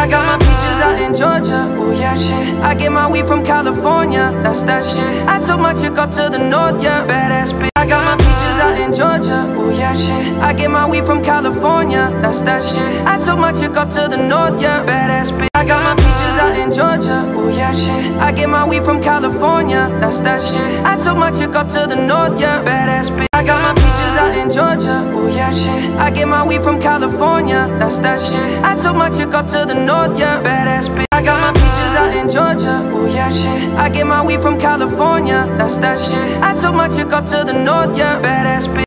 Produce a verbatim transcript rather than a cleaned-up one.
I got my peaches out in Georgia. Oh yeah, shit. I get my weed from California. That's that shit. I took my chick up to the north, yeah. Badass bitch. I got my peaches out in Georgia. Oh yeah, shit. I get my weed from California. That's that shit. I took my chick up to the north, yeah. Badass bitch. I got my peaches out in Georgia. Oh yeah, shit. I get my weed from California. That's that shit. I took my chick up to the north, yeah. Badass bitch. I got my peaches out in Georgia. Oh yeah, shit. I get my weed from California. That's that shit. I took my chick up to the north, yeah. Badass bitch. I got my peaches out in Georgia. Oh yeah, shit. I get my weed from California. That's that shit. I took my chick up to the north, yeah. Badass bitch.